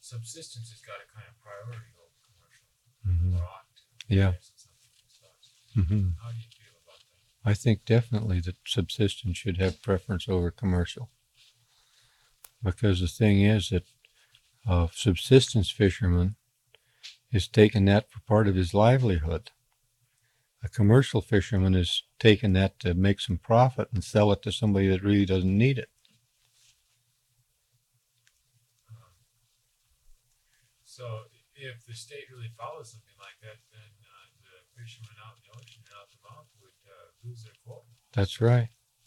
subsistence has got a kind of priority over commercial, Mm-hmm. or ought to. Yeah. Mm-hmm. How do you feel about that? I think definitely that subsistence should have preference over commercial. Because the thing is that a subsistence fisherman is taking that for part of his livelihood. A commercial fisherman is taking that to make some profit and sell it to somebody that really doesn't need it. So if the state really follows something like that, then the fishermen out in the ocean and out the mouth would lose their quota. That's right.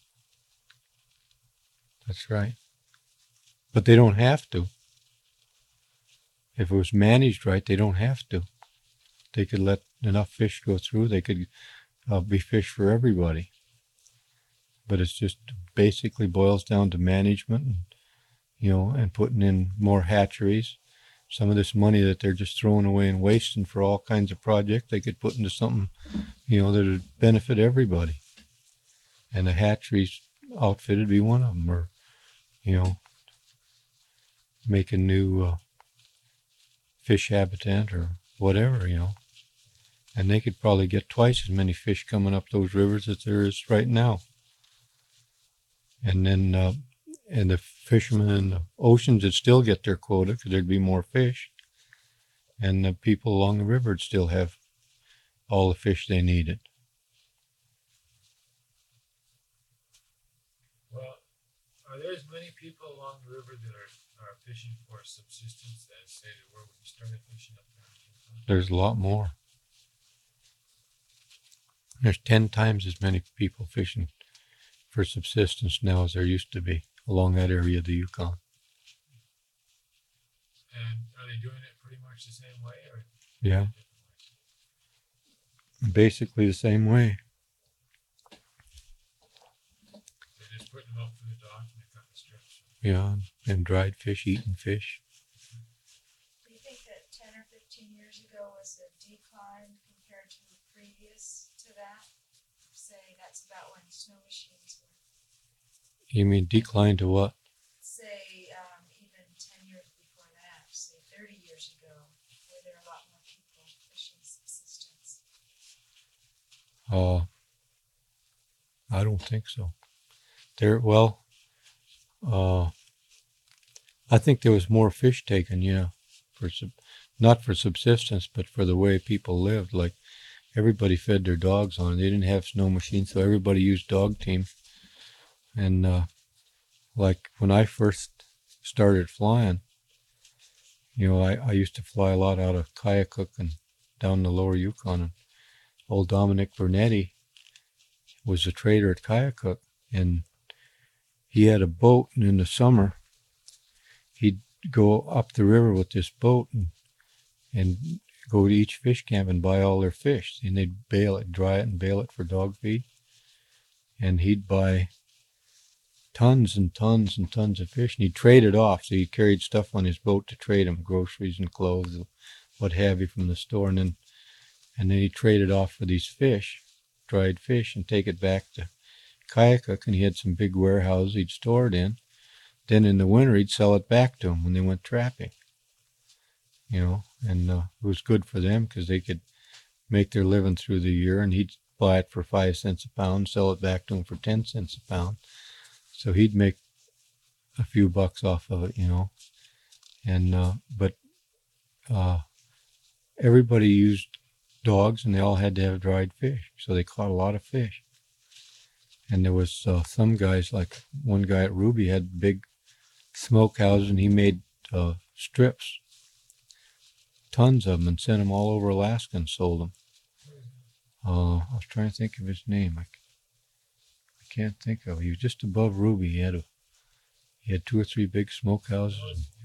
That's right. But they don't have to. If it was managed right, they don't have to. They could let enough fish go through. They could be fish for everybody. But it's just basically boils down to management, and putting in more hatcheries. Some of this money that they're just throwing away and wasting for all kinds of projects, they could put into something, that would benefit everybody. And the hatcheries outfit would be one of them, or, making new fish habitat or whatever, And they could probably get twice as many fish coming up those rivers as there is right now. And then, and the fishermen in the oceans would still get their quota because there'd be more fish. And the people along the river would still have all the fish they needed. Well, are there as many people along the river that are fishing for subsistence as, say, there were when you started fishing up there? There's a lot more. There's 10 times as many people fishing for subsistence now as there used to be along that area of the Yukon. And are they doing it pretty much the same way? Or yeah. Basically the same way. They're just putting them up for the dogs and they're cutting strips. Yeah, and dried fish, eating fish. Do you think that 10 or 15 years ago was a decline compared to the previous to that? Say that's about when snow machines were. You mean decline to what? Say even 10 years before that, say 30 years ago, were there a lot more people fishing subsistence? I don't think so. I think there was more fish taken, not for subsistence, but for the way people lived. Like everybody fed their dogs on it. They didn't have snow machines, so everybody used dog team. And like when I first started flying, I used to fly a lot out of Kayakuk and down the lower Yukon. And old Dominic Bernetti was a trader at Kayakuk, and he had a boat, and in the summer he'd go up the river with this boat and go to each fish camp and buy all their fish, and they'd bale it, dry it, and bale it for dog feed. And he'd buy tons and tons and tons of fish, and he'd trade it off. So he carried stuff on his boat to trade them, groceries and clothes, what have you, from the store, and then he'd trade it off for these fish, dried fish, and take it back to Kayakuk, and he had some big warehouse he'd store it in. Then in the winter, he'd sell it back to them when they went trapping. And it was good for them because they could make their living through the year, and he'd buy it for 5 cents a pound, sell it back to them for 10 cents a pound. So he'd make a few bucks off of it, And but everybody used dogs, and they all had to have dried fish, so they caught a lot of fish. And there was some guys, like one guy at Ruby had big smokehouses, and he made strips, tons of them, and sent them all over Alaska and sold them. I was trying to think of his name. I can't think of it. He was just above Ruby. He had 2 or 3 big smokehouses.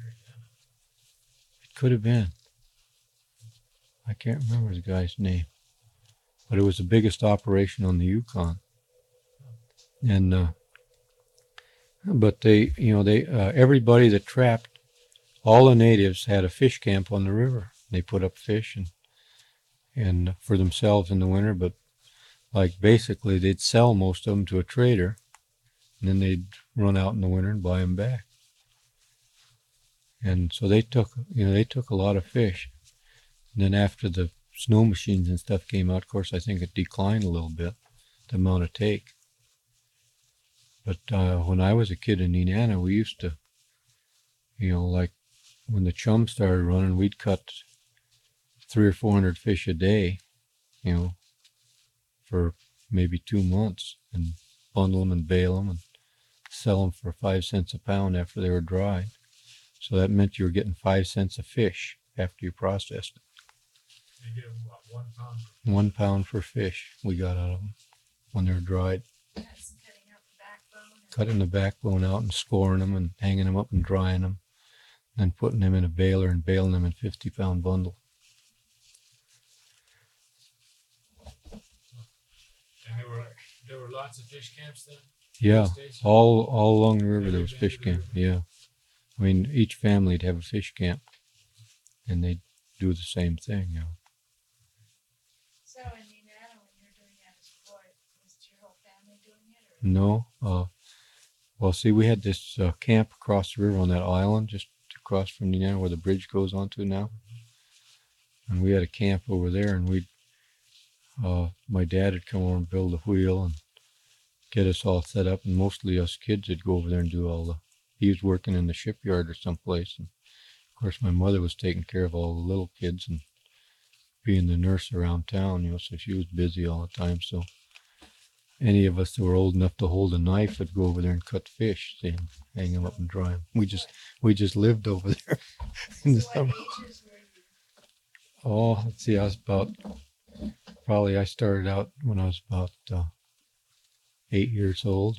It could have been. I can't remember the guy's name, but it was the biggest operation on the Yukon. And but they everybody that trapped, all the natives had a fish camp on the river. They put up fish and for themselves in the winter, but like basically they'd sell most of them to a trader, and then they'd run out in the winter and buy them back. And so they took a lot of fish. And then after the snow machines and stuff came out, of course, I think it declined a little bit, the amount of take. But when I was a kid in Nenana, we used to, like when the chum started running, we'd cut 300 or 400 fish a day, for maybe 2 months, and bundle them and bale them and sell them for 5 cents a pound after they were dried. So that meant you were getting 5 cents a fish after you processed it. You get what, 1 pound per 1 pound for fish we got out of them when they were dried. That's cutting out the backbone. Cutting the backbone out and scoring them and hanging them up and drying them. Then putting them in a baler and baling them in 50-pound bundle. And there were lots of fish camps then? Yeah, States? all along the river there was Every fish bend of camp. the Yeah, I mean each family'd have a fish camp, and they'd do the same thing. So in Nenana, when you were doing that as a boy, was your whole family doing it? Or? No, well, see, we had this camp across the river on that island, just across from Nenana where the bridge goes onto now, and we had a camp over there, and my dad would come over and build a wheel and get us all set up, and mostly us kids would go over there and do he was working in the shipyard or someplace, and of course my mother was taking care of all the little kids and being the nurse around town, so she was busy all the time. So any of us that were old enough to hold a knife would go over there and cut fish, and hang them up and dry them. We just lived over there in the So summer. what ages were you? Oh, let's see, I started out when I was about 8 years old.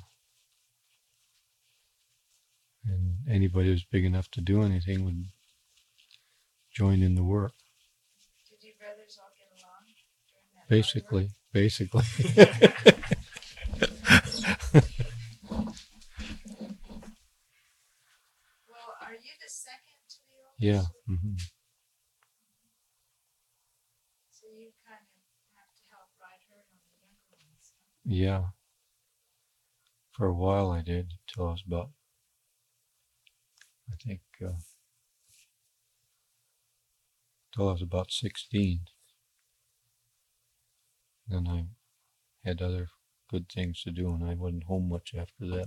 And anybody who was big enough to do anything would join in the work. Did you brothers all get along during that? Basically. Well, are you the second to the oldest? Yeah. Hmm. So you kind of have to help ride herd on the younger ones. Huh? Yeah. For a while I did, until I was about, I think, till I was about 16. Then I had other good things to do, and I wasn't home much after that.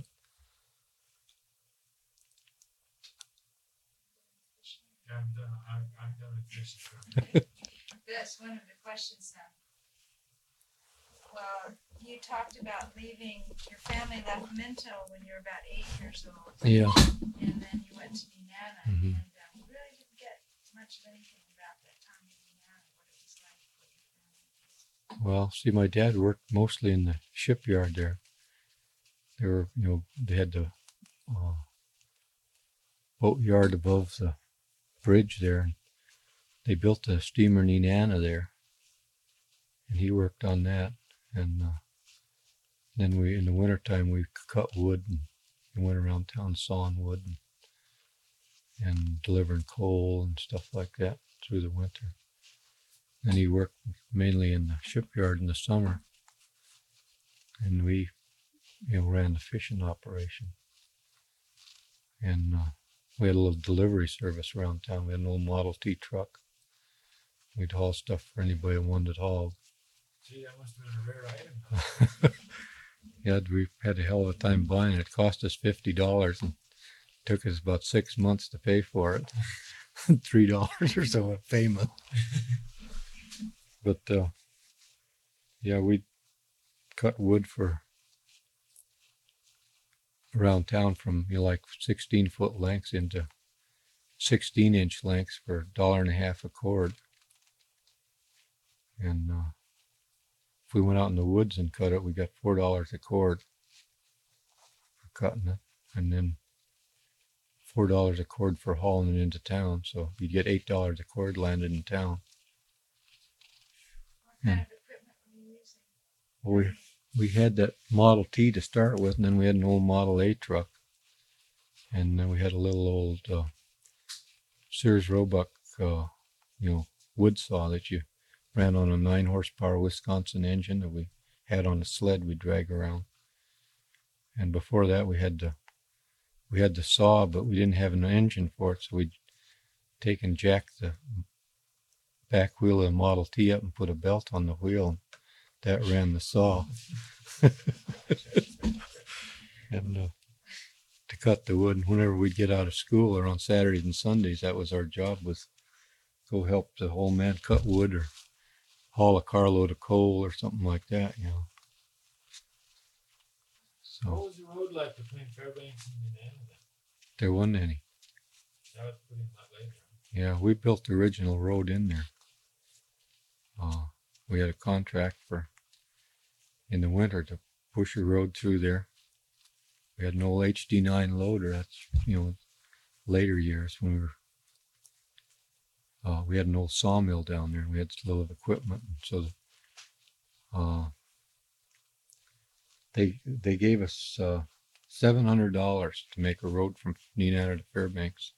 Yeah, I'm done with fishing. That's one of the questions now. Well, you talked about leaving, your family left Minto when you were about 8 years old. Yeah. And then you went to Nenana, Mhm. and you really didn't get much of anything about that time in Nenana, what it was like, what your family did. Well, see, my dad worked mostly in the shipyard there. They were, they had the boat yard above the bridge there, and they built the steamer Nenana there, and he worked on that. And then in the wintertime, we cut wood and went around town sawing wood and delivering coal and stuff like that through the winter. And he worked mainly in the shipyard in the summer, and we, ran the fishing operation. And we had a little delivery service around town. We had an old Model T truck. We'd haul stuff for anybody who wanted it hauled. Gee, that must have been a rare item. Yeah, we had a hell of a time buying it. It cost us $50 and took us about 6 months to pay for it. $3 or so a payment. But yeah, we cut wood for around town from like 16-foot lengths into 16-inch lengths for $1.50 a cord. And if we went out in the woods and cut it, we got $4 a cord for cutting it, and then $4 a cord for hauling it into town. So you'd get $8 a cord landed in town. What kind of equipment were you using? Well, we had that Model T to start with, and then we had an old Model A truck, and then we had a little old Sears Roebuck, wood saw that you ran on a 9-horsepower Wisconsin engine that we had on a sled we drag around. And before that, we had the saw, but we didn't have an engine for it, so we'd take and jack the back wheel of the Model T up and put a belt on the wheel. And that ran the saw. And to cut the wood. And whenever we'd get out of school or on Saturdays and Sundays, that was our job, was go help the old man cut wood or haul a carload of coal or something like that, you know. What So was the road like between Fairbanks and Nenana then? there wasn't any. That was pretty much later. Yeah, we built the original road in there. We had a contract for in the winter to push a road through there. We had an old HD9 loader. That's, you know, later years when we had an old sawmill down there and we had a little equipment. And so they gave us $700 to make a road from Nenana to Fairbanks.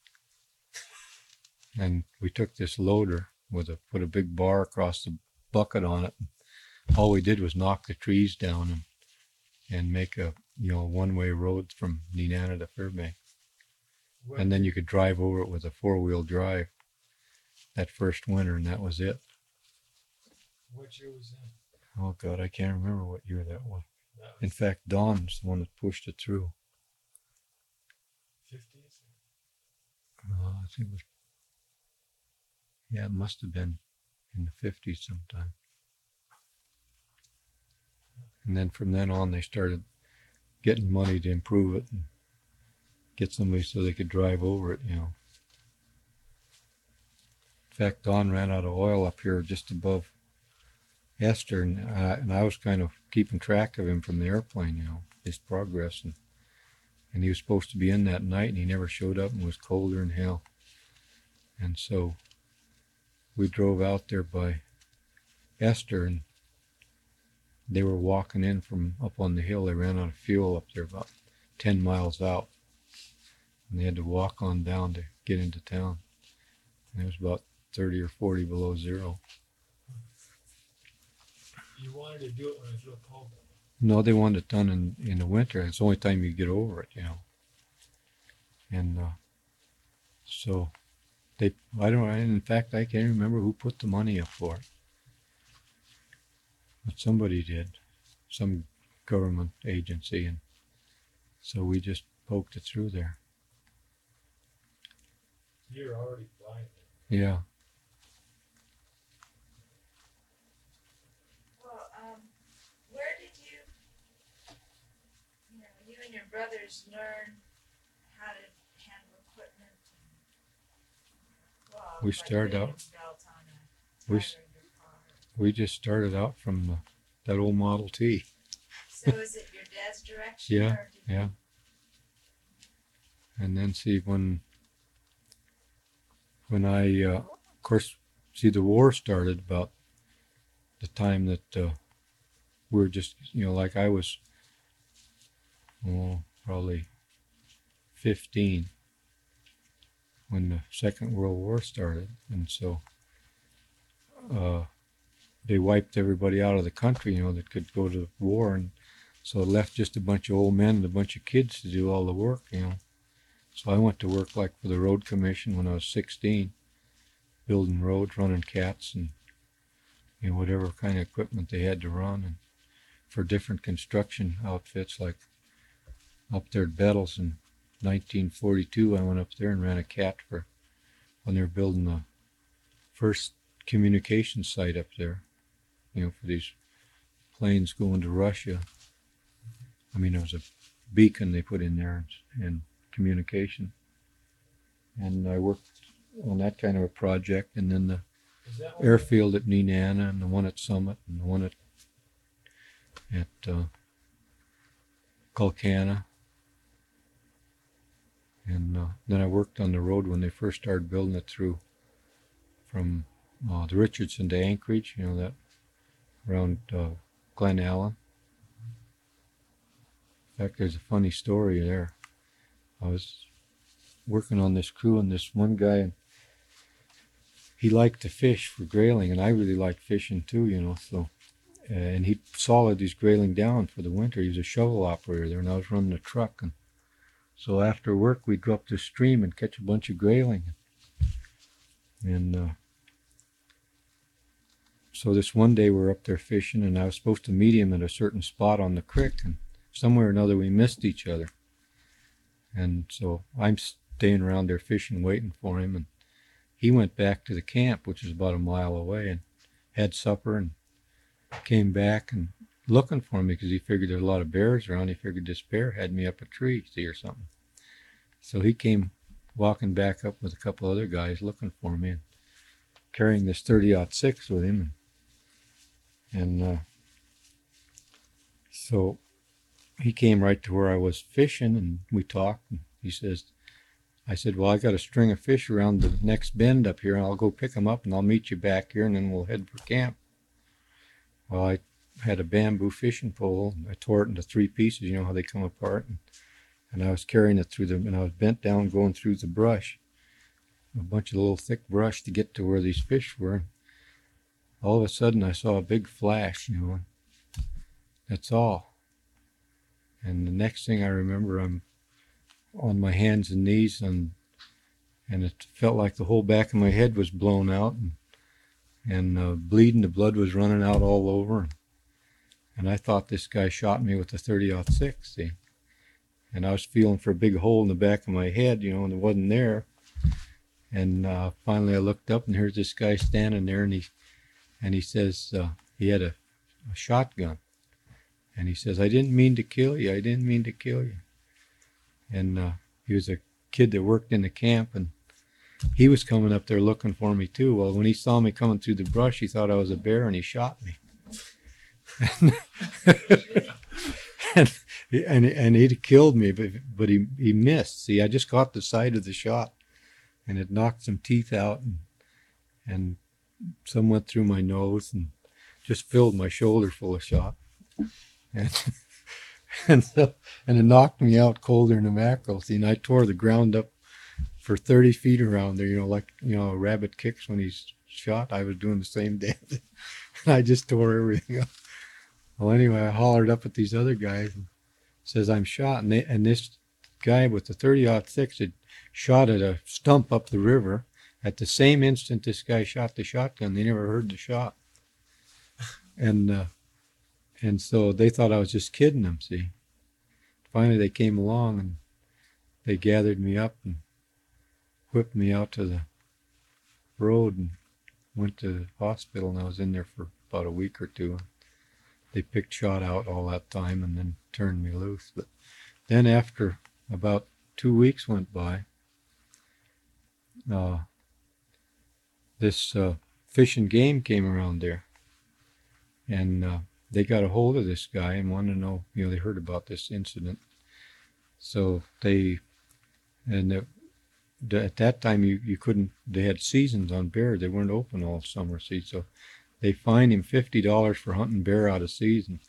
And we took this loader put a big bar across the bucket on it. All we did was knock the trees down and make a, you know, one-way road from Nenana to Fairbanks. And then you could drive over it with a four-wheel drive that first winter, and that was it. What year was that? Oh God, I can't remember what year that was. That In was fact, Don's the one that pushed it through. 50s? I think it was, yeah, it must have been in the 50s sometime. And then from then on, they started getting money to improve it and get somebody so they could drive over it, you know. In fact, Don ran out of oil up here just above Esther, and I was kind of keeping track of him from the airplane, you know, his progress. And he was supposed to be in that night, and he never showed up and was colder than hell. And so we drove out there by Esther, and they were walking in from up on the hill. They ran out of fuel up there about 10 miles out. And they had to walk on down to get into town. And it was about 30 or 40 below zero. You wanted to do it when it was real cold. No, they wanted it done in the winter. It's the only time you get over it, you know. And so in fact, I can't remember who put the money up for it. But somebody did, some government agency, and so we just poked it through there. You're already blind. Yeah. Well, where did you and your brothers learn how to handle equipment? Well, We started putting out- a belt on a we tire s- in your car. We just started out from that old Model T. So is it your dad's direction? Yeah, or did yeah. And then see when I, of course, see the war started about the time that we were just, you know, like I was, probably 15 when the Second World War started. And so they wiped everybody out of the country, you know, that could go to war. And so it left just a bunch of old men and a bunch of kids to do all the work, you know. So I went to work like for the road commission when I was 16, building roads, running cats, and, you know, whatever kind of equipment they had to run, and for different construction outfits. Like up there at Bettles in 1942, I went up there and ran a cat for when they were building the first communication site up there, you know, for these planes going to Russia. I mean, there was a beacon they put in there and communication. And I worked on that kind of a project, and then the Is that what airfield at Nenana, and the one at Summit, and the one at Culcana. And then I worked on the road when they first started building it through from the Richardson to Anchorage, you know, that around Glen Allen. In fact, there's a funny story there. I was working on this crew, and this one guy, and he liked to fish for grayling, and I really liked fishing too, you know. So, and he solid these grayling down for the winter. He was a shovel operator there, and I was running a truck. And so after work, we'd go up the stream and catch a bunch of grayling. And so this one day we're up there fishing, and I was supposed to meet him at a certain spot on the creek, and somewhere or another we missed each other. And so I'm staying around there fishing, waiting for him, and he went back to the camp, which is about a mile away, and had supper and came back and looking for me because he figured there were a lot of bears around. He figured this bear had me up a tree, see, or something. So he came walking back up with a couple other guys looking for me and carrying this 30-06 with him. And so he came right to where I was fishing, and we talked, and I said, well, I got a string of fish around the next bend up here, and I'll go pick them up, and I'll meet you back here, and then we'll head for camp. Well, I had a bamboo fishing pole. I tore it into 3 pieces, you know how they come apart, and I was carrying it through and I was bent down going through the brush, a bunch of little thick brush to get to where these fish were. All of a sudden I saw a big flash, you know, that's all. And the next thing I remember, I'm on my hands and knees, and it felt like the whole back of my head was blown out, and bleeding. The blood was running out all over, and I thought this guy shot me with a 30-06, see. And I was feeling for a big hole in the back of my head, you know, and it wasn't there. And finally I looked up, and here's this guy standing there, and he says, he had a shotgun. And he says, I didn't mean to kill you. I didn't mean to kill you. And he was a kid that worked in the camp, and he was coming up there looking for me too. Well, when he saw me coming through the brush, he thought I was a bear, and he shot me. and he'd killed me, but he missed. See, I just caught the side of the shot, and it knocked some teeth out, and some went through my nose and just filled my shoulder full of shot. And it knocked me out colder than a mackerel. See, and I tore the ground up for 30 feet around there, you know, like, you know, a rabbit kicks when he's shot. I was doing the same damn thing. And I just tore everything up. Well, anyway, I hollered up at these other guys and says, I'm shot. And this guy with the 30-06 had shot at a stump up the river. At the same instant this guy shot the shotgun, they never heard the shot. And so they thought I was just kidding them, see. Finally they came along, and they gathered me up and whipped me out to the road and went to the hospital, and I was in there for about a week or two. They picked shot out all that time and then turned me loose. But then after about 2 weeks went by, this Fish and Game came around there, and they got a hold of this guy and wanted to know, you know, they heard about this incident. So at that time you couldn't, they had seasons on bear, they weren't open all summer, see, so they fined him $50 for hunting bear out of season.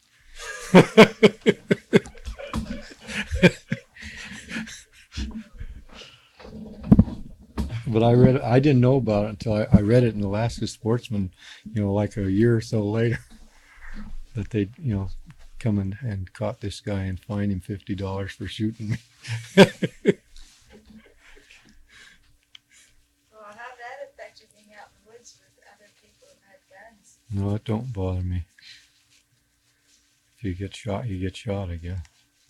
But I didn't know about it until I read it in Alaska Sportsman, you know, like a year or so later, that they, you know, come and caught this guy and fined him $50 for shooting me. Well, how that affected being out in the woods with other people who had guns? No, it don't bother me. If you get shot, you get shot, I guess.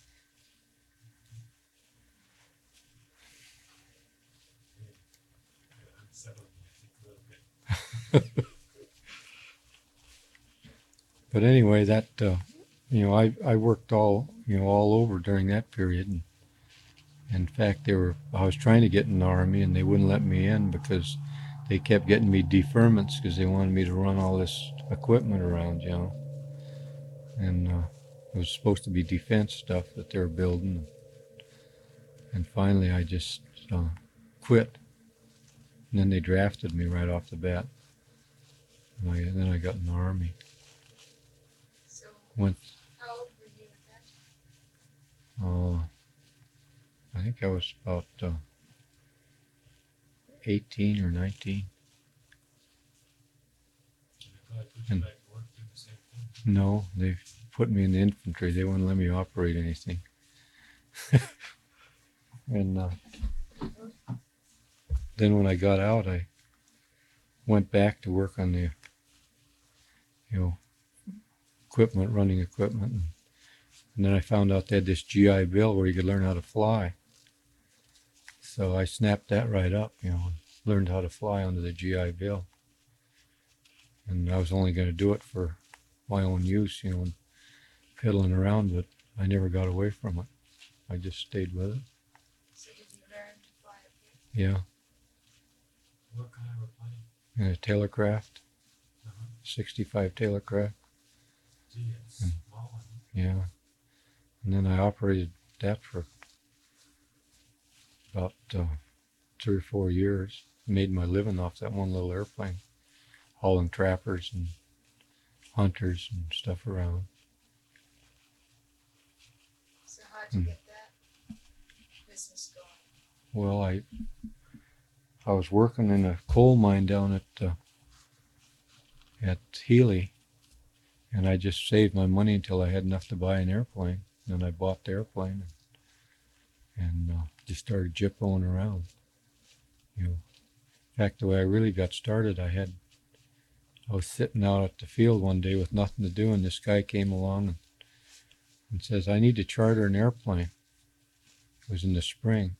But anyway, that you know, I worked all over during that period, and in fact, I was trying to get in the Army, and they wouldn't let me in because they kept getting me deferments because they wanted me to run all this equipment around, you know, and it was supposed to be defense stuff that they were building, and finally I just quit, and then they drafted me right off the bat, and then I got in the Army. Went, How old were you at that time? I think I was about 18 or 19. And no, they put me in the infantry. They wouldn't let me operate anything. And then when I got out, went back to work on the, equipment, running equipment. And then I found out they had this GI Bill where you could learn how to fly. So I snapped that right up, and learned how to fly under the GI Bill. And I was only going to do it for my own use, and piddling around, but I never got away from it. I just stayed with it. So did you learn to fly a plane? Yeah. What kind of a plane? And a Taylorcraft, Uh-huh. 65 Taylorcraft. Gee, it's Mm. small one. Yeah. And then I operated that for about 3 or 4 years. Made my living off that one little airplane, hauling trappers and hunters and stuff around. So how'd you Mm. get that business going? Well, I was working in a coal mine down at Healy, and I just saved my money until I had enough to buy an airplane. Then I bought the airplane and just started jippoing around. In fact, the way I really got started, I was sitting out at the field one day with nothing to do, and this guy came along and says, "I need to charter an airplane." It was in the spring,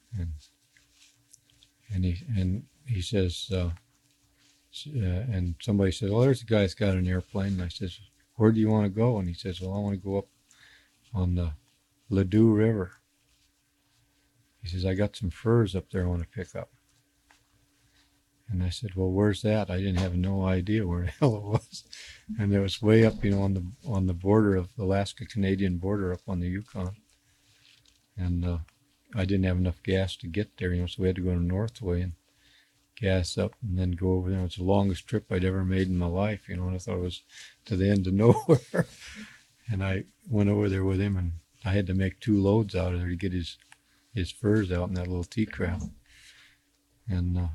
and he says, and somebody said, "Well, there's a guy's got an airplane." And I says, "Where do you want to go?" And he says, "Well, I want to go up on the Ladue River." He says, "I got some furs up there I want to pick up." And I said, "Well, where's that?" I didn't have no idea where the hell it was. And it was way up, on the border of the Alaska-Canadian border up on the Yukon. And I didn't have enough gas to get there, so we had to go to Northway and gas up and then go over there. It was the longest trip I'd ever made in my life, and I thought it was to the end of nowhere. And I went over there with him, and I had to make 2 loads out of there to get his furs out in that little T-craft. And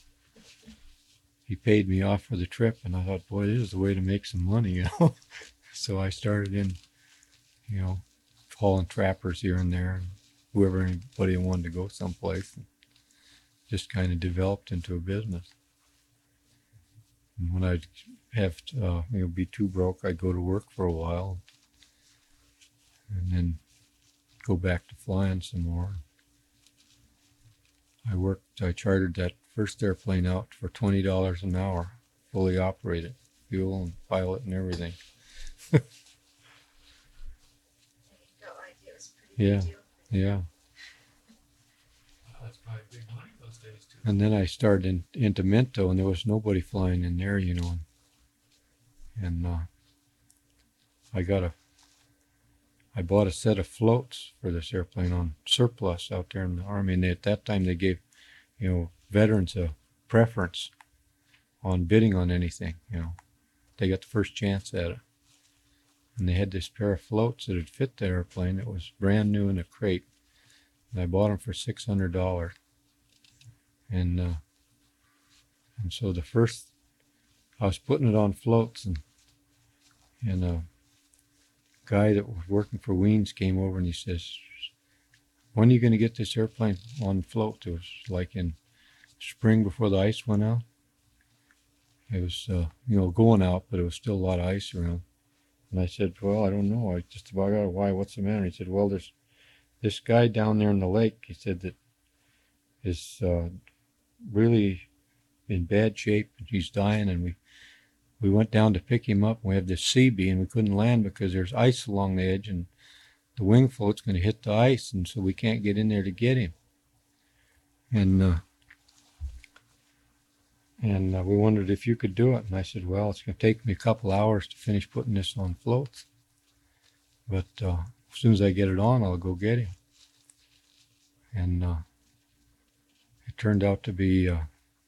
he paid me off for the trip, and I thought, boy, this is the way to make some money, So I started in, hauling trappers here and there, and anybody wanted to go someplace, and just kind of developed into a business. And when I'd have to, be too broke, I'd go to work for a while, and then go back to flying some more. I chartered that first airplane out for $20 an hour, fully operated, fuel and pilot and everything. And you felt like it was a pretty Yeah. big deal for you. Yeah. Wow, that's probably big money those days too. And then I started into Minto, and there was nobody flying in there, and I bought a set of floats for this airplane on surplus out there in the Army, and at that time they gave, veterans a preference on bidding on anything. They got the first chance at it, and they had this pair of floats that had fit the airplane. It was brand new in a crate, and I bought them for $600. And so I was putting it on floats, and a guy that was working for Weens came over and he says, "When are you going to get this airplane on float?" It was like in spring before the ice went out. It was, going out, but it was still a lot of ice around. And I said, "Well, I don't know. I just about got it. Why? What's the matter?" He said, "Well, there's this guy down there in the lake," he said, "that is really in bad shape. He's dying, and we went down to pick him up. And we have this CB, and we couldn't land because there's ice along the edge, and the wing float's going to hit the ice, and so we can't get in there to get him. And we wondered if you could do it." And I said, "Well, it's going to take me a couple hours to finish putting this on floats, but as soon as I get it on, I'll go get him." And it turned out to be it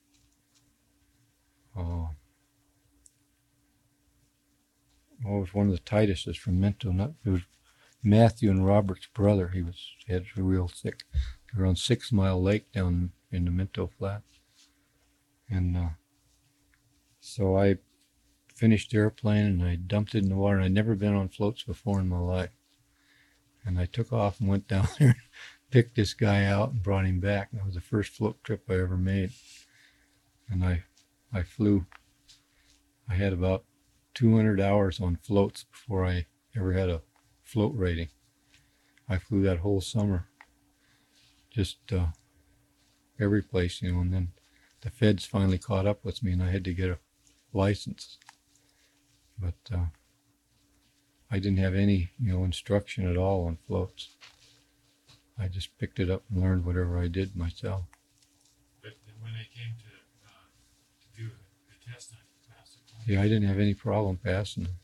was one of the Tituses from Minto. It was Matthew and Robert's brother. He had real sick. They were on 6 Mile Lake down in the Minto Flat. And so I finished the airplane and I dumped it in the water. I'd never been on floats before in my life. And I took off and went down there and picked this guy out and brought him back. That was the first float trip I ever made. And I I flew. I had about 200 hours on floats before I ever had a float rating. I flew that whole summer, just every place, and then the feds finally caught up with me and I had to get a license. But I didn't have any, instruction at all on floats. I just picked it up and learned whatever I did myself. But when they came to do the test, I passed it. Yeah, I didn't have any problem passing them.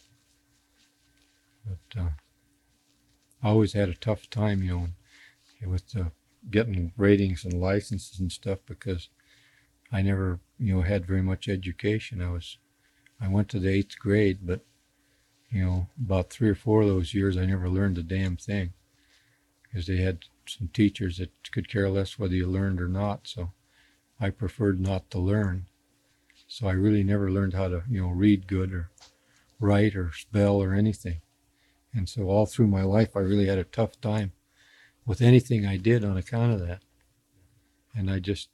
But I always had a tough time, with getting ratings and licenses and stuff because I never, had very much education. I went to the 8th grade, but, about 3 or 4 of those years I never learned a damn thing because they had some teachers that could care less whether you learned or not. So I preferred not to learn. So I really never learned how to, read good or write or spell or anything. And so all through my life, I really had a tough time with anything I did on account of that. And I just,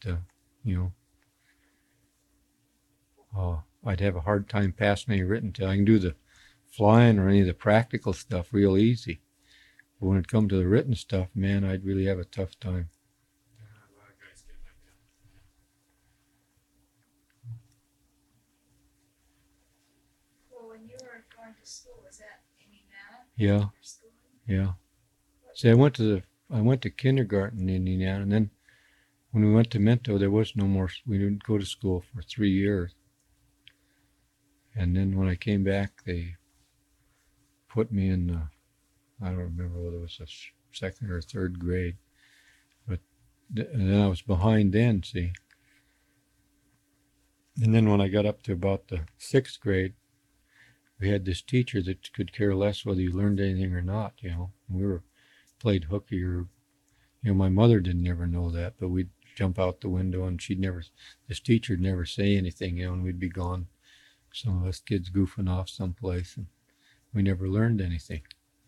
I'd have a hard time passing any written test. I can do the flying or any of the practical stuff real easy. But when it comes to the written stuff, man, I'd really have a tough time. Yeah, a lot of guys get like that. Well, when you were going to school, was that in Indiana? Yeah, Your schooling? yeah. See, I went to kindergarten in Indiana, and then when we went to Minto, there was no more. We didn't go to school for 3 years. And then when I came back, they put me in, I don't remember whether it was a 2nd or 3rd grade. But and then I was behind then, see. And then when I got up to about the 6th grade, we had this teacher that could care less whether you learned anything or not, We played hooky or, my mother didn't ever know that, but we'd jump out the window and this teacher'd never say anything, and we'd be gone. Some of us kids goofing off someplace, and we never learned anything.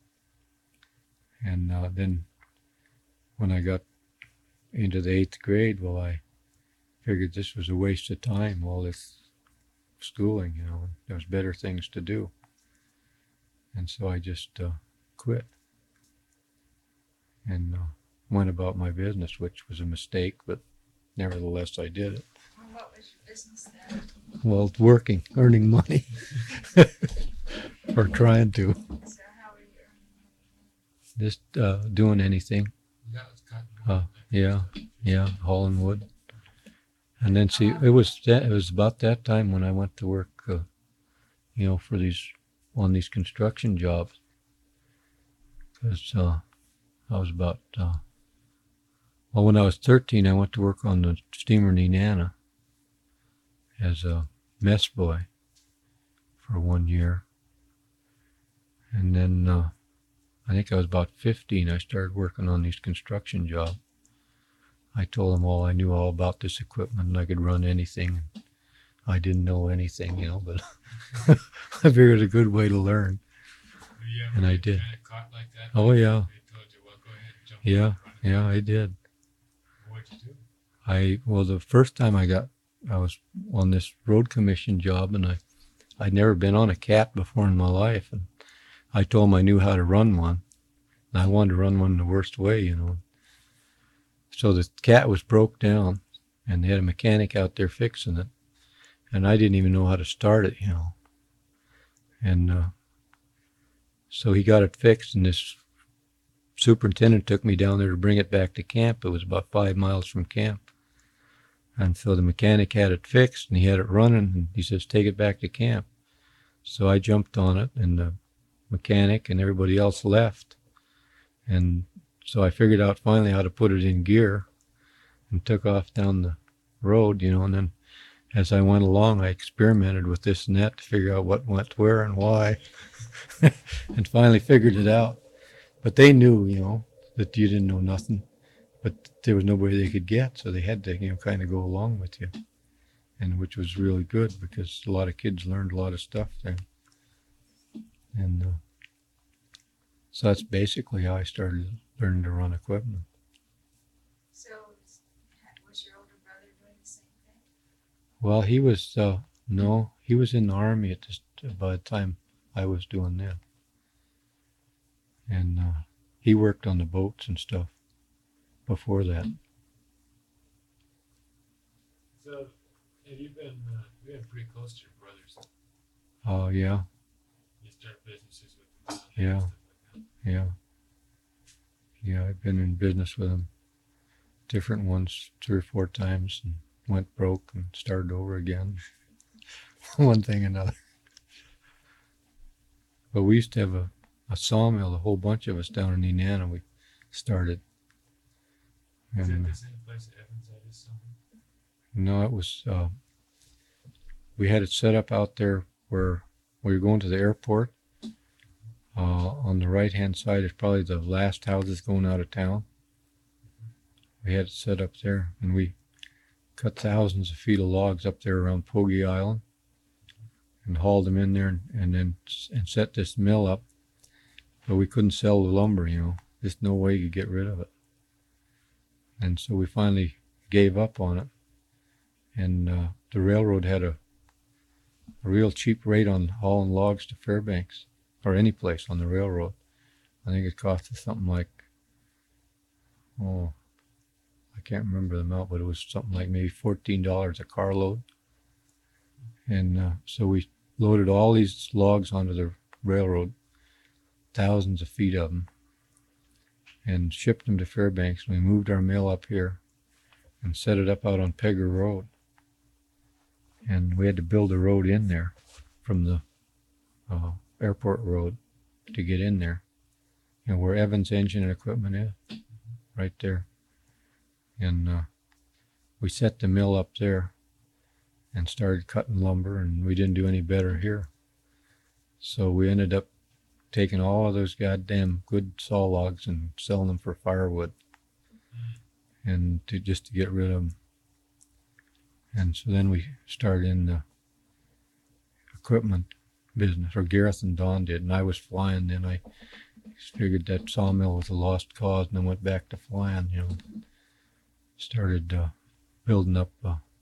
And then when I got into the 8th grade, well, I figured this was a waste of time, all this schooling, there was better things to do. And so I just quit and went about my business, which was a mistake, but nevertheless I did it. Well, what was your business then? Well, working, earning money, or trying to. So how were you earning money? Just doing anything. That was cotton. Yeah, hauling wood. And then see, it was about that time when I went to work, for on these construction jobs. Because I was about, when I was 13, I went to work on the steamer Nenana as a mess boy for 1 year. And then I think I was about 15, I started working on these construction jobs. I told them all I knew all about this equipment and I could run anything. I didn't know anything, but I figured a good way to learn. Have you ever And I been did. kind of caught like that? Oh, yeah. They told you, well, go ahead and jump in and run it. Yeah, I did. What'd you do? Well, the first time I was on this road commission job, and I'd never been on a cat before in my life, and I told them I knew how to run one, and I wanted to run one the worst way, So the cat was broke down, and they had a mechanic out there fixing it, and I didn't even know how to start it, And so he got it fixed, and this superintendent took me down there to bring it back to camp. It was about 5 miles from camp. And so the mechanic had it fixed, and he had it running, and he says, take it back to camp. So I jumped on it, and the mechanic and everybody else left. And so I figured out finally how to put it in gear and took off down the road, and then as I went along, I experimented with this and that to figure out what went where and why, and finally figured it out. But they knew, that you didn't know nothing, but there was nobody they could get, so they had to, kind of go along with you, and which was really good because a lot of kids learned a lot of stuff there. And so that's basically how I started learning to run equipment. So was your older brother doing the same thing? Well, he was no, he was in the army at this by the time I was doing that, and he worked on the boats and stuff before that. So, have you been pretty close to your brothers? Oh yeah, You start businesses with them. Yeah. And stuff like that. yeah, yeah. I've been in business with him, different ones, 3 or 4 times, and went broke and started over again. One thing another. But we used to have a sawmill, a whole bunch of us down in Enana. We started. Is that And the same place that Evans had his song? no, it was, we had it set up out there where we were going to the airport. On the right hand side is probably the last houses going out of town. We had it set up there, and we cut thousands of feet of logs up there around Pogie Island and hauled them in there and set this mill up. But we couldn't sell the lumber, There's no way you could get rid of it. And so we finally gave up on it. And the railroad had a real cheap rate on hauling logs to Fairbanks, or any place on the railroad. I think it cost us something like, I can't remember the amount, but it was something like maybe $14 a carload. And so we loaded all these logs onto the railroad, thousands of feet of them, and shipped them to Fairbanks. And we moved our mill up here and set it up out on Pegger Road. And we had to build a road in there from the airport road to get in there. Where Evans Engine and Equipment is, right there. And we set the mill up there and started cutting lumber, and we didn't do any better here. So we ended up taking all of those goddamn good saw logs and selling them for firewood, and just to get rid of them. And so then we started in the equipment business, or Gareth and Don did, and I was flying then. I figured that sawmill was a lost cause, and then went back to flying, Started building up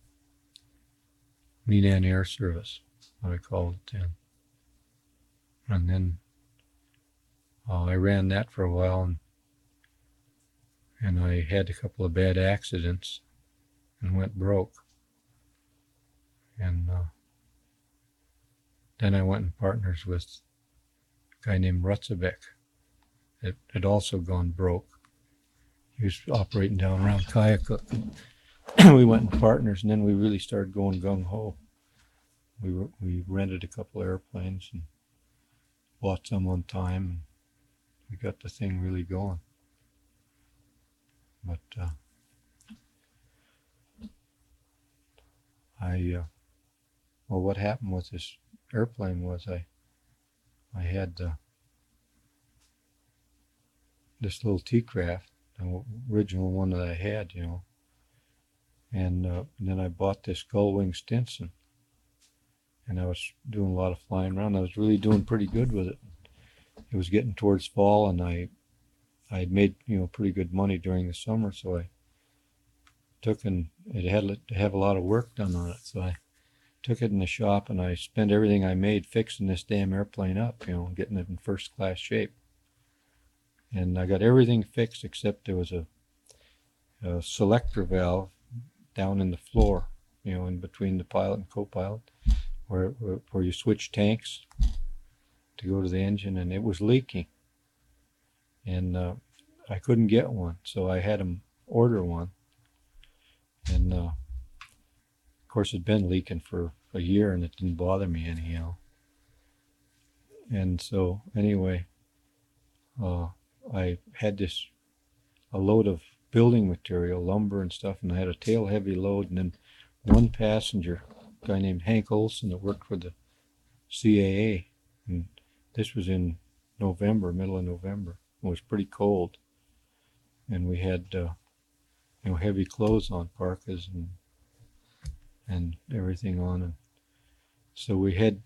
Neenan Air Service, what I called it then. And then I ran that for a while, and I had a couple of bad accidents and went broke. And then I went in partners with a guy named Rutzebek that had also gone broke. He was operating down around Kayakuk. We went in partners, and then we really started going gung-ho. We rented a couple airplanes and bought some on time, and we got the thing really going. But what happened with this airplane was I had this little T-Craft, the original one that I had, and then I bought this Gullwing Stinson, and I was doing a lot of flying around. I was really doing pretty good with it. It was getting towards fall, and I had made pretty good money during the summer, so I took, and it had to have a lot of work done on it, so I took it in the shop, and I spent everything I made fixing this damn airplane up, getting it in first class shape. And I got everything fixed except there was a selector valve down in the floor, in between the pilot and co-pilot, where you switch tanks to go to the engine, and it was leaking. And I couldn't get one, so I had them order one. And of course, it'd been leaking for a year, and it didn't bother me anyhow. And so anyway, I had a load of building material, lumber and stuff, and I had a tail heavy load, and then one passenger, a guy named Hank Olson that worked for the CAA, and this was in November, middle of November. It was pretty cold, and we had heavy clothes on, parkas and everything on, and so we had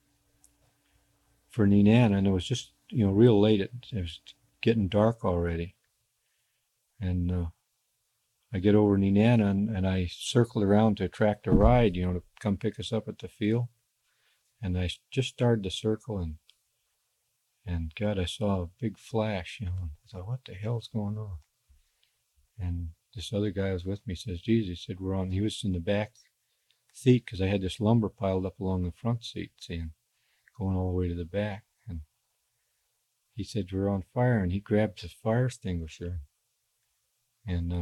for Neenan, and it was just real late. It was getting dark already, and I get over in Nenana and I circled around to attract a ride, to come pick us up at the field. And I just started to circle and God, I saw a big flash, and I thought, what the hell's going on? And this other guy was with me says, geez, he said, he was in the back seat because I had this lumber piled up along the front seat, and going all the way to the back. And he said, we're on fire, and he grabbed his fire extinguisher. And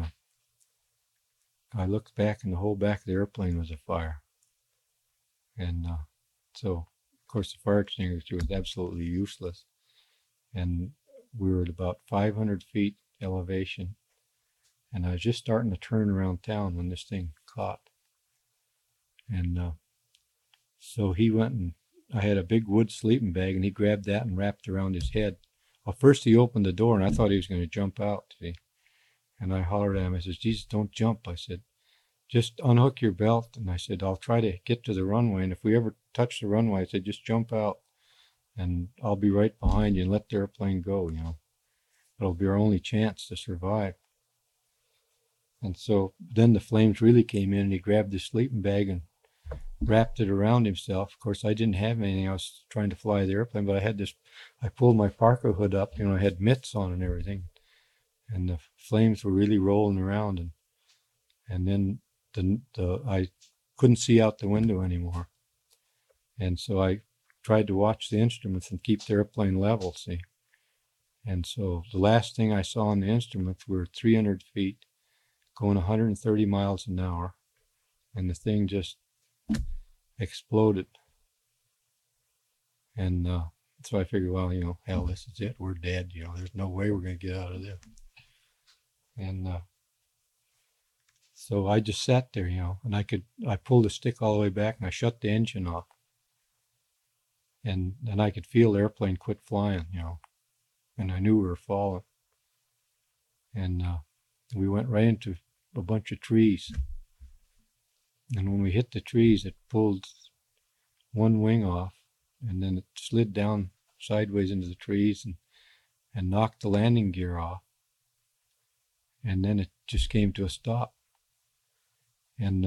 I looked back, and the whole back of the airplane was afire. And so, of course, the fire extinguisher was absolutely useless. And we were at about 500 feet elevation. And I was just starting to turn around town when this thing caught. And so he went and I had a big wood sleeping bag, and he grabbed that and wrapped around his head. Well, first he opened the door, and I thought he was going to jump out. See? And I hollered at him. I said, Jesus, don't jump. I said, just unhook your belt. And I said, I'll try to get to the runway. And if we ever touch the runway, I said, just jump out, and I'll be right behind you and let the airplane go, It'll be our only chance to survive. And so then the flames really came in, and he grabbed his sleeping bag and wrapped it around himself. Of course, I didn't have anything. I was trying to fly the airplane, but I pulled my parka hood up, I had mitts on and everything. And the flames were really rolling around. And then I couldn't see out the window anymore. And so I tried to watch the instruments and keep the airplane level, see. And so the last thing I saw on the instruments were 300 feet, going 130 miles an hour. And the thing just exploded. And so I figured, well, hell, this is it. We're dead. There's no way we're going to get out of this. And so I just sat there, and I pulled the stick all the way back, and I shut the engine off. And then I could feel the airplane quit flying, and I knew we were falling. And we went right into a bunch of trees. And when we hit the trees, it pulled one wing off, and then it slid down sideways into the trees and knocked the landing gear off. And then it just came to a stop. And,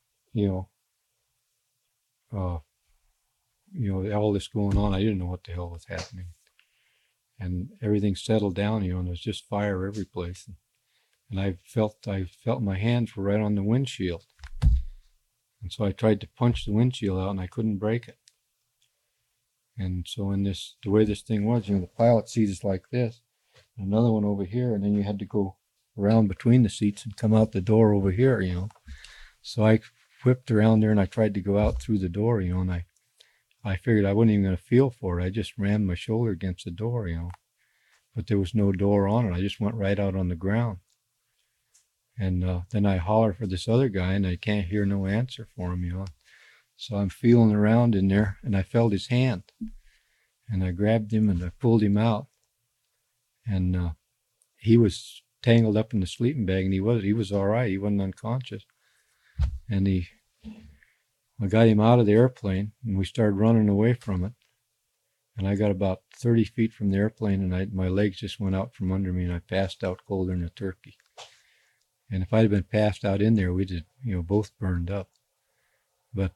all this going on, I didn't know what the hell was happening. And everything settled down, and there was just fire every place. And I felt my hands were right on the windshield. And so I tried to punch the windshield out, and I couldn't break it. And so the way this thing was, the pilot seat is like this, another one over here, and then you had to go around between the seats and come out the door over here, So I whipped around there, and I tried to go out through the door, and I figured I wasn't even going to feel for it. I just rammed my shoulder against the door, But there was no door on it. I just went right out on the ground. And then I hollered for this other guy, and I can't hear no answer for him, So I'm feeling around in there, and I felt his hand. And I grabbed him, and I pulled him out. And he was tangled up in the sleeping bag, and he was all right. He wasn't unconscious. And I got him out of the airplane, and we started running away from it. And I got about 30 feet from the airplane, and my legs just went out from under me, and I passed out colder than a turkey. And if I'd have been passed out in there, we'd have, both burned up. But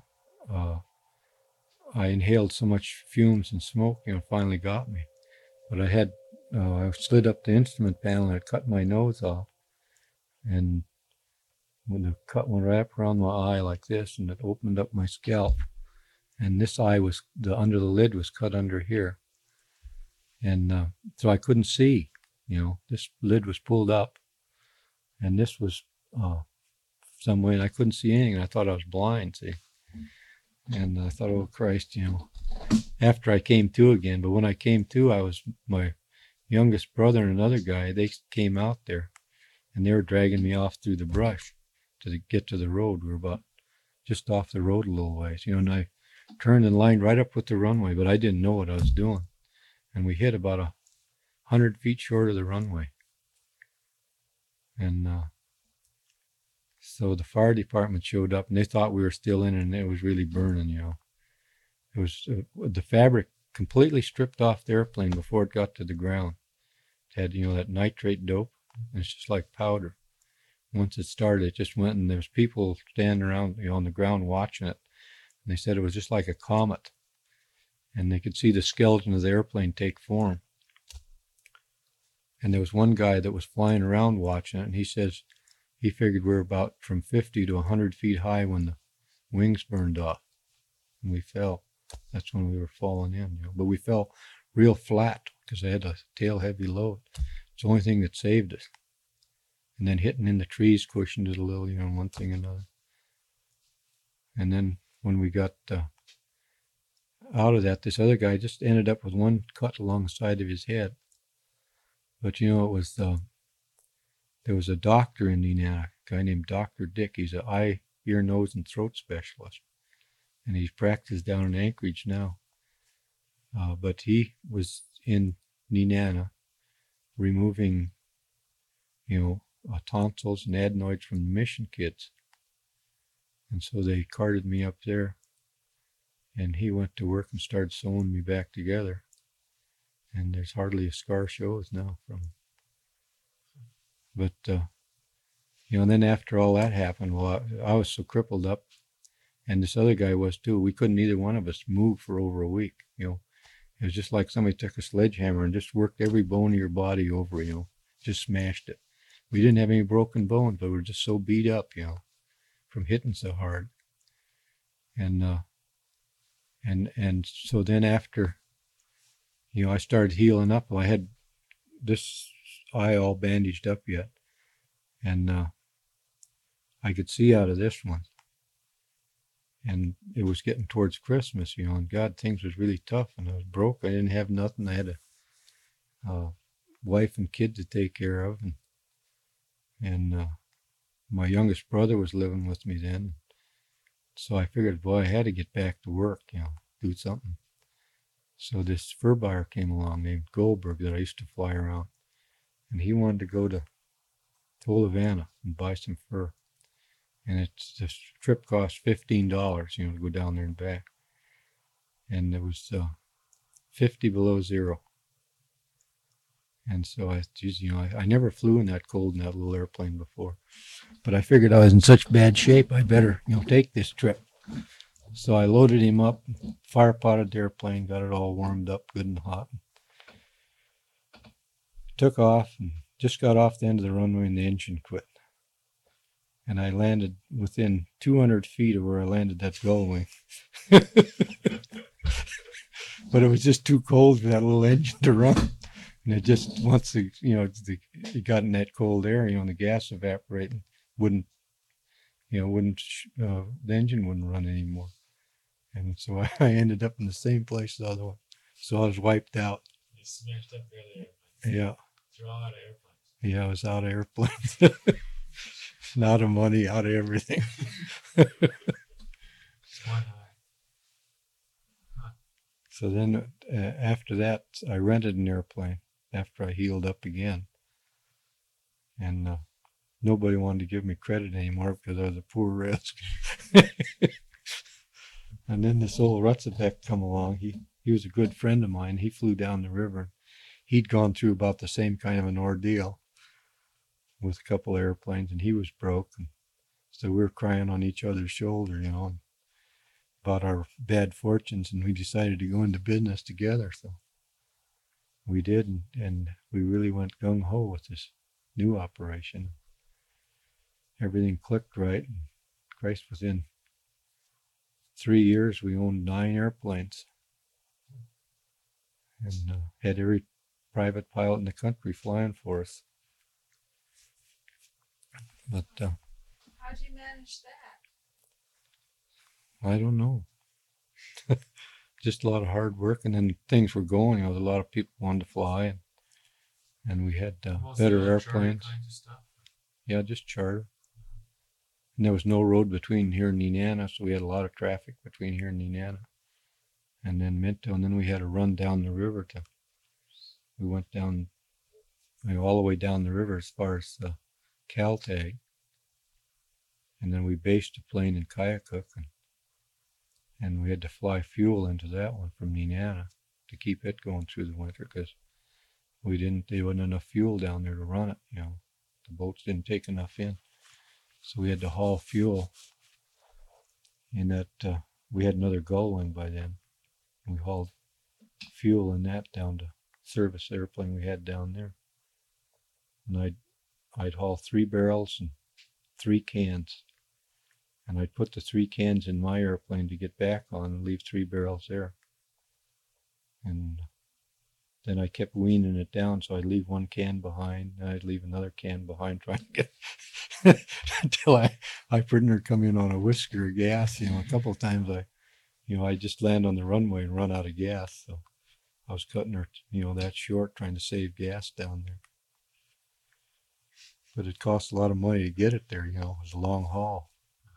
I inhaled so much fumes and smoke, finally got me. But I slid up the instrument panel, and it cut my nose off. And when the cut went right up around my eye like this, and it opened up my scalp. And this eye under the lid was cut under here. And so I couldn't see, this lid was pulled up. And this was some way, and I couldn't see anything, and I thought I was blind, see. And I thought, oh, Christ, after I came to again. But when I came to, my youngest brother and another guy, they came out there, and they were dragging me off through the brush to get to the road. We were about just off the road a little ways, and I turned and lined right up with the runway, but I didn't know what I was doing. And we hit about 100 feet short of the runway. And so the fire department showed up, and they thought we were still in it, and it was really burning, It was the fabric completely stripped off the airplane before it got to the ground. It had, that nitrate dope, and it's just like powder. once it started, it just went, and there was people standing around, on the ground watching it. And they said it was just like a comet, and they could see the skeleton of the airplane take form. And there was one guy that was flying around watching it, and he says he figured we were about from 50 to 100 feet high when the wings burned off, and we fell. That's when we were falling in, But we fell real flat because I had a tail heavy load. It's the only thing that saved us. And then hitting in the trees cushioned it a little, one thing or another. And then when we got out of that, this other guy just ended up with one cut along the side of his head. But it was there was a doctor in Indiana, a guy named Dr. Dick. He's an eye, ear, nose, and throat specialist, and he's practiced down in Anchorage now. But he was in Nenana removing, tonsils and adenoids from the mission kids. And so they carted me up there, and he went to work and started sewing me back together. And there's hardly a scar shows now from it. But, and then after all that happened, well, I was so crippled up, and this other guy was too. We couldn't either one of us move for over a week, It was just like somebody took a sledgehammer and just worked every bone of your body over, just smashed it. We didn't have any broken bones, but we were just so beat up, from hitting so hard. And so then after, I started healing up. Well, I had this eye all bandaged up yet, and I could see out of this one. And it was getting towards Christmas, and God, things was really tough, and I was broke. I didn't have nothing. I had a wife and kid to take care of, and my youngest brother was living with me then. So I figured, boy, I had to get back to work, do something. So this fur buyer came along named Goldberg that I used to fly around, and he wanted to go to Tolovana and buy some fur. And this trip cost $15, to go down there and back. And it was 50 below zero. And so I never flew in that cold in that little airplane before. But I figured I was in such bad shape, I better, take this trip. So I loaded him up, fire potted the airplane, got it all warmed up good and hot. Took off and just got off the end of the runway and the engine quit. And I landed within 200 feet of where I landed that gull wing. But it was just too cold for that little engine to run. And it just, once it got in that cold air, the gas evaporating, the engine wouldn't run anymore. And so I ended up in the same place as the other one. So I was wiped out. You smashed up the other airplanes. Yeah. You're all out of airplanes. Yeah, I was out of airplanes. Out of money, out of everything. One eye. Huh. So then after that, I rented an airplane after I healed up again. And nobody wanted to give me credit anymore because I was a poor risk. And then this old Rutzebeck come along. He was a good friend of mine. He flew down the river. He'd gone through about the same kind of an ordeal with a couple of airplanes, and he was broke. And so we were crying on each other's shoulder, about our bad fortunes, and we decided to go into business together. So we did, and we really went gung-ho with this new operation. Everything clicked right, and Christ, within 3 years, we owned 9 airplanes and had every private pilot in the country flying for us. But how'd you manage that? I don't know. Just a lot of hard work, and then things were going. There was a lot of people wanted to fly, and we had better airplanes. Kinds of stuff. Yeah, just charter. And there was no road between here and Nenana, so we had a lot of traffic between here and Nenana. And then Minto, and then we had to run down the river we went down, all the way down the river as far as Caltag. And then we based a plane in Kayakuk, and we had to fly fuel into that one from Nenana to keep it going through the winter because there wasn't enough fuel down there to run it. The boats didn't take enough in. So we had to haul fuel. And that we had another Gullwing by then. And we hauled fuel in that down to service the airplane we had down there. And I'd haul 3 barrels and 3 cans. And I'd put the 3 cans in my airplane to get back on and leave 3 barrels there. And then I kept weaning it down, so I'd leave 1 can behind, and I'd leave another can behind, trying to get until I pretty near come in on a whisker of gas. A couple of times I just land on the runway and run out of gas. So I was cutting her, that short, trying to save gas down there. But it cost a lot of money to get it there. It was a long haul.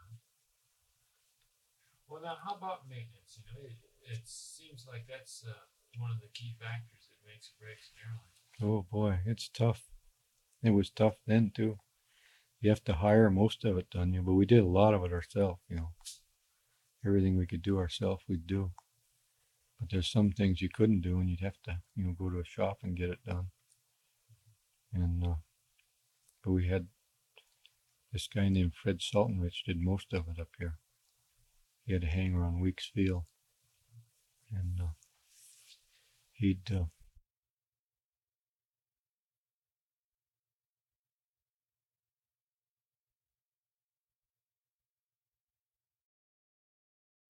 Well, now how about maintenance? It seems like that's one of the key factors that makes or breaks an airline. Oh boy, it's tough. It was tough then too. You have to hire most of it done, but we did a lot of it ourselves. Everything we could do ourselves, we'd do. But there's some things you couldn't do, and you'd have to, go to a shop and get it done. And but we had this guy named Fred Saltonrich did most of it up here. He had a hangar on Weeks Field, and he'd